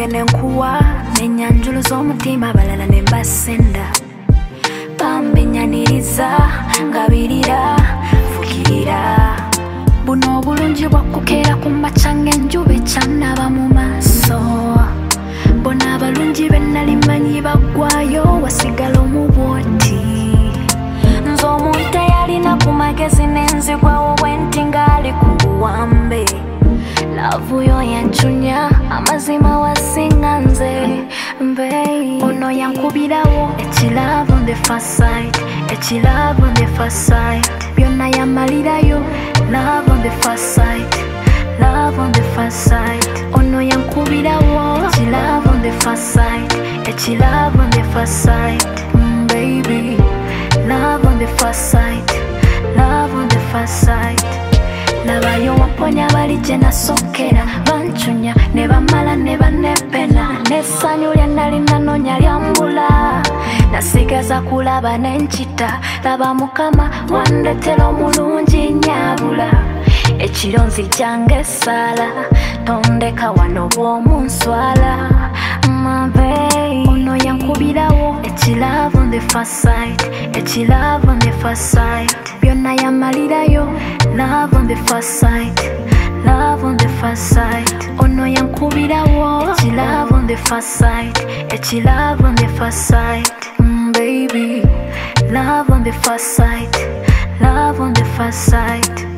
nenkuwa nenyanjulu z'omutima balala ne mbasenda bambenyaniriza ngabirira fukirira buno obulungi bwakukeera ku makya ng'enjuba ekyanaba mu maaso bona abalungi be nali manyi baggwayo wasigala omubwoti nze omuntu eyalina ku magezi n'enzigwawo bwenti ng'ali ku buwambe laavu yo yancunya amazima wasinga nze ono yankubirawo ekilaavu on the first sight ekilaavu on the first sight byonna yamalirayo love on the first sight love on the first sight ono yankubirawo ekilaavu on the first sight ekilaavu on the first sight baby love on the first sight love on the first sight labayo wamponya bali gye nasokera bancunya ne bamala ne banepena n'essanyu lye nali nanoonya lyambula nasigaza kulaba n'enkita laba mukama wandetera omulungi nyabula ekiro nzijjanga essaala tondeka wano bw'omunswala ono yankubirawo ekilaavu on the first sight ekilaavu on the first sight byonna yamalirayo love on the first sight love on the first sight ono yankubirawo ekilaavu on the first sight ekilaavu on the first sight baby love on the first sight love on the first sight